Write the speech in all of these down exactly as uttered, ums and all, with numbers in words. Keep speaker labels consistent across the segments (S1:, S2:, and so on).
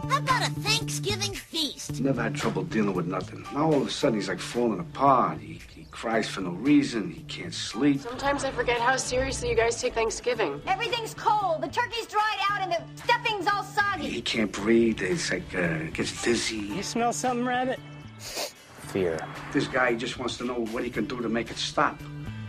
S1: How about a Thanksgiving feast?
S2: Never had trouble dealing with nothing. Now all of a sudden he's like falling apart. He, he cries for no reason. He can't sleep.
S3: Sometimes I forget how seriously you guys take Thanksgiving.
S4: Everything's cold. The turkey's dried out and the stuffing's all soggy.
S2: He can't breathe. It's like, uh, gets dizzy.
S5: You smell something, Rabbit?
S6: Fear.
S2: This guy just wants to know what he can do to make it stop.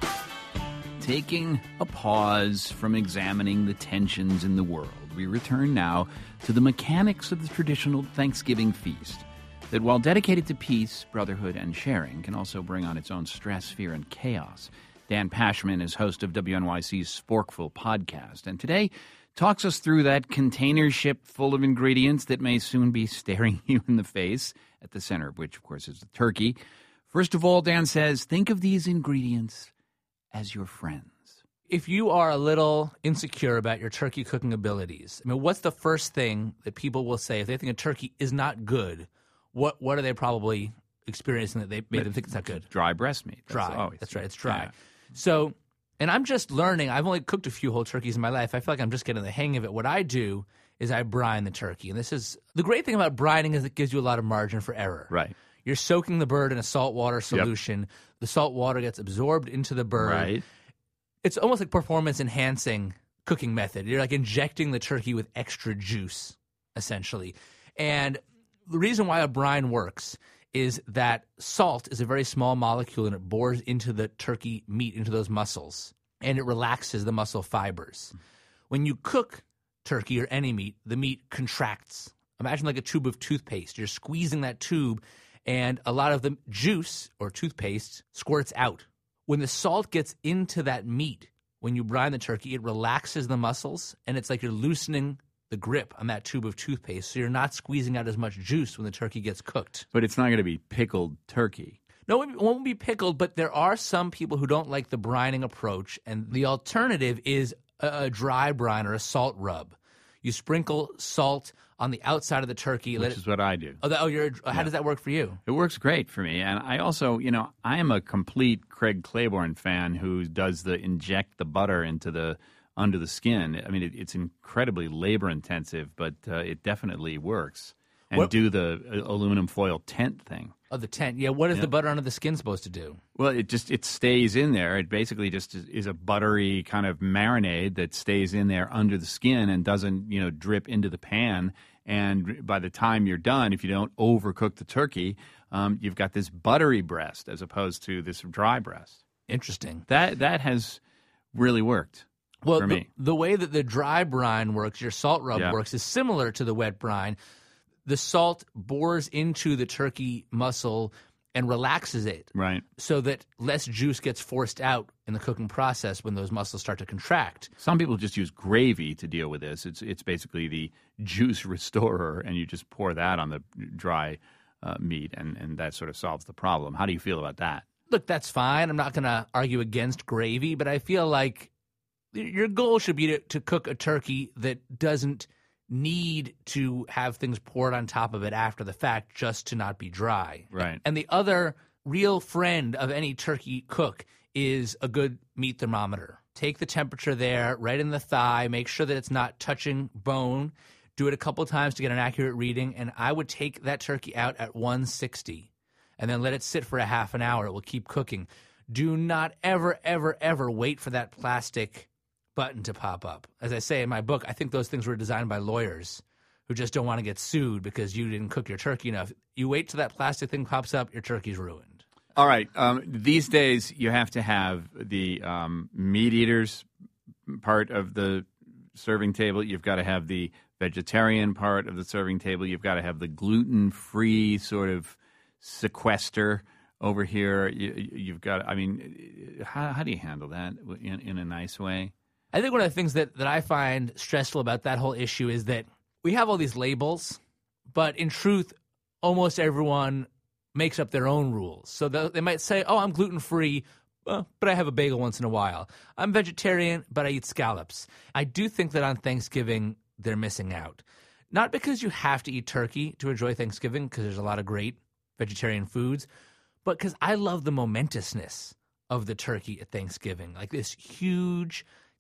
S7: Taking a pause from examining the tensions in the world, we return now to the mechanics of the traditional Thanksgiving feast that, while dedicated to peace, brotherhood, and sharing, can also bring on its own stress, fear, and chaos. Dan Pashman is host of W N Y C's Sporkful podcast, and today talks us through that container ship full of ingredients that may soon be staring you in the face, at the center of which, of course, is the turkey. First of all, Dan says, think of these ingredients as your friends.
S8: If you are a little insecure about your turkey cooking abilities, I mean, what's the first thing that people will say if they think a turkey is not good? What what are they probably experiencing that they made them think it's not good?
S7: Dry breast meat. That's
S8: Dry.
S7: always-
S8: That's right. It's dry.
S7: Yeah.
S8: So, and I'm just learning. I've only cooked a few whole turkeys in my life. I feel like I'm just getting the hang of it. What I do is I brine the turkey. And this is the great thing about brining is it gives you a lot of margin for error.
S7: Right.
S8: You're soaking the bird in a saltwater solution. Yep. The salt water gets absorbed into the bird.
S7: Right.
S8: It's almost like performance-enhancing cooking method. You're like injecting the turkey with extra juice, essentially. And the reason why a brine works is that salt is a very small molecule, and it bores into the turkey meat, into those muscles, and it relaxes the muscle fibers. When you cook turkey or any meat, the meat contracts. Imagine like a tube of toothpaste. You're squeezing that tube, and a lot of the juice or toothpaste squirts out. When the salt gets into that meat, when you brine the turkey, it relaxes the muscles, and it's like you're loosening the grip on that tube of toothpaste, so you're not squeezing out as much juice when the turkey gets cooked.
S7: But it's not going to be pickled turkey.
S8: No, it won't be pickled, but there are some people who don't like the brining approach, and the alternative is a, a dry brine or a salt rub. You sprinkle salt on the outside of the turkey.
S7: Which
S8: let
S7: is
S8: it,
S7: what I do.
S8: Oh, that, oh you're, how
S7: Yeah.
S8: does that work for you?
S7: It works great for me. And I also, you know, I am a complete Craig Claiborne fan who does the inject the butter into the under the skin. I mean, it, it's incredibly labor intensive, but uh, it definitely works. And
S8: What-
S7: do the uh, aluminum foil tent thing.
S8: Oh, the tent. Yeah, what is
S7: Yeah.
S8: the butter under the skin supposed to do?
S7: Well, it just it stays in there. It basically just is, is a buttery kind of marinade that stays in there under the skin and doesn't, you know, drip into the pan. And by the time you're done, if you don't overcook the turkey, um, you've got this buttery breast as opposed to this dry breast.
S8: Interesting.
S7: That that has really worked
S8: Well,
S7: for
S8: the,
S7: me.
S8: the way that the dry brine works, your salt rub
S7: Yeah.
S8: works, is similar to the wet brine. The salt bores into the turkey muscle and relaxes it,
S7: Right.
S8: so that less juice gets forced out in the cooking process when those muscles start to contract.
S7: Some people just use gravy to deal with this. It's it's basically the juice restorer, and you just pour that on the dry uh, meat, and, and that sort of solves the problem. How do you feel about that?
S8: Look, that's fine. I'm not going to argue against gravy, but I feel like your goal should be to, to cook a turkey that doesn't need to have things poured on top of it after the fact just to not be dry.
S7: Right.
S8: And the other real friend of any turkey cook is a good meat thermometer. Take the temperature there, right in the thigh, make sure that it's not touching bone. Do it a couple times to get an accurate reading, and I would take that turkey out at one sixty and then let it sit for a half an hour. It will keep cooking. Do not ever, ever, ever wait for that plastic button to pop up. As I say in my book, I think those things were designed by lawyers who just don't want to get sued because you didn't cook your turkey enough. You wait till that plastic thing pops up, your turkey's ruined.
S7: All right. Um, these days, you have to have the um, meat eaters part of the serving table. You've got to have the vegetarian part of the serving table. You've got to have the gluten-free sort of sequester over here. You, you've got, I mean, how, how do you handle that in, in a nice way?
S8: I think one of the things that, that I find stressful about that whole issue is that we have all these labels, but in truth, almost everyone makes up their own rules. So they might say, oh, I'm gluten-free, uh, but I have a bagel once in a while. I'm vegetarian, but I eat scallops. I do think that on Thanksgiving, they're missing out. Not because you have to eat turkey to enjoy Thanksgiving, because there's a lot of great vegetarian foods, but because I love the momentousness of the turkey at Thanksgiving. Like this huge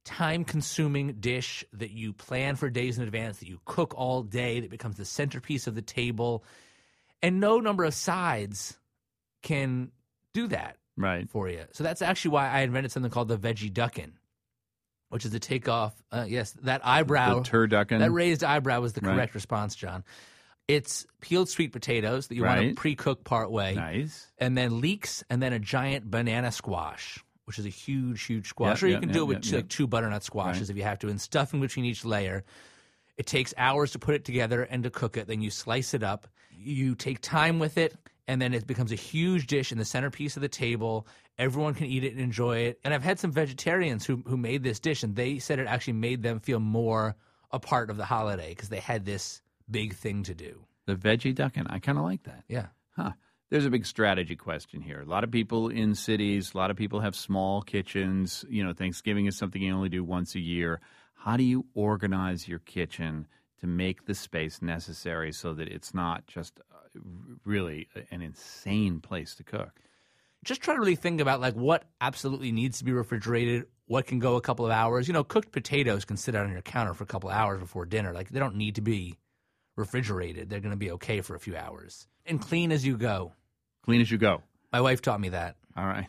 S8: time-consuming dish that you plan for days in advance, that you cook all day, that becomes the centerpiece of the table. And no number of sides can do that
S7: right.
S8: for you. So that's actually why I invented something called the Veggie Duckin', which is a takeoff. Uh, yes, that eyebrow.
S7: The turducken.
S8: That raised eyebrow was the correct
S7: right.
S8: response, John. It's peeled sweet potatoes that you
S7: right.
S8: want to pre-cook part way.
S7: Nice.
S8: And then leeks, and then a giant banana squash, which is a huge, huge squash.
S7: Yep,
S8: or you
S7: yep,
S8: can
S7: yep,
S8: do it with
S7: yep,
S8: two,
S7: yep.
S8: like two butternut squashes
S7: right.
S8: if you have to, and stuff in between each layer. It takes hours to put it together and to cook it. Then you slice it up. You take time with it, and then it becomes a huge dish in the centerpiece of the table. Everyone can eat it and enjoy it. And I've had some vegetarians who who made this dish, and they said it actually made them feel more a part of the holiday because they had this big thing to do.
S7: The Veggie Duckin'. I kind of like that.
S8: Yeah.
S7: Huh. There's a big strategy question here. A lot of people in cities, a lot of people have small kitchens. You know, Thanksgiving is something you only do once a year. How do you organize your kitchen to make the space necessary so that it's not just uh, really an insane place to cook?
S8: Just try to really think about like what absolutely needs to be refrigerated, what can go a couple of hours. You know, cooked potatoes can sit out on your counter for a couple of hours before dinner. Like they don't need to be refrigerated. They're going to be okay for a few hours. And clean as you go.
S7: Clean as you go.
S8: My wife taught me that.
S7: All right.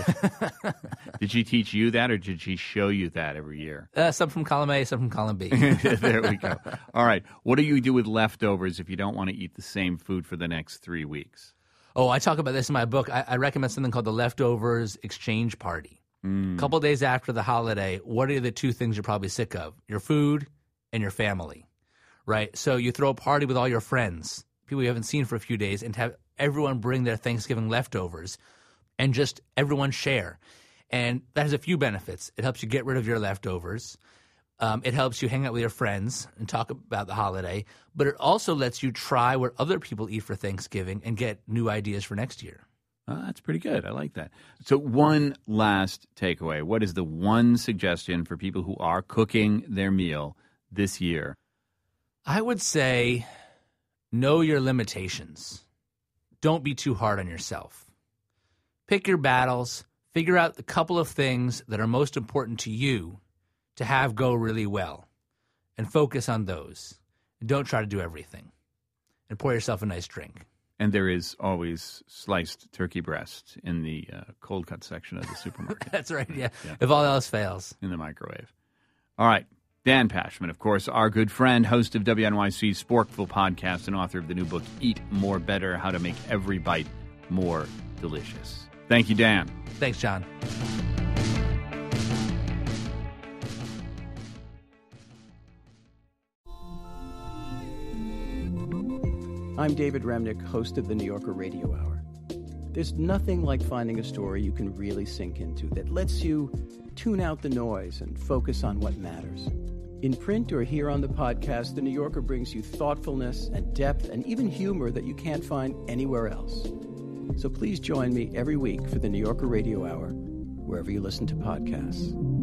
S7: Did she teach you that, or did she show you that every year?
S8: Uh, some from column A, some from column B.
S7: There we go. All right. What do you do with leftovers if you don't want to eat the same food for the next three weeks?
S8: Oh, I talk about this in my book. I, I recommend something called the Leftovers Exchange Party.
S7: Mm.
S8: A couple days after the holiday, what are the two things you're probably sick of? Your food and your family, right? So you throw a party with all your friends, people you haven't seen for a few days, and have everyone bring their Thanksgiving leftovers and just everyone share. And that has a few benefits. It helps you get rid of your leftovers. Um, it helps you hang out with your friends and talk about the holiday. But it also lets you try what other people eat for Thanksgiving and get new ideas for next year.
S7: Oh, that's pretty good. I like that. So one last takeaway. What is the one suggestion for people who are cooking their meal this year?
S8: I would say know your limitations. Don't be too hard on yourself. Pick your battles. Figure out the couple of things that are most important to you to have go really well, and focus on those. And don't try to do everything. And pour yourself a nice drink.
S7: And there is always sliced turkey breast in the uh, cold cut section of the supermarket.
S8: That's right, yeah.
S7: yeah.
S8: If all else fails.
S7: In the microwave. All right. Dan Pashman, of course, our good friend, host of W N Y C's Sporkful podcast and author of the new book, Eat More Better, How to Make Every Bite More Delicious. Thank you, Dan.
S8: Thanks, John.
S5: I'm David Remnick, host of the New Yorker Radio Hour. There's nothing like finding a story you can really sink into that lets you tune out the noise and focus on what matters. In print or here on the podcast, the New Yorker brings you thoughtfulness and depth and even humor that you can't find anywhere else. So please join me every week for the New Yorker Radio Hour, wherever you listen to podcasts.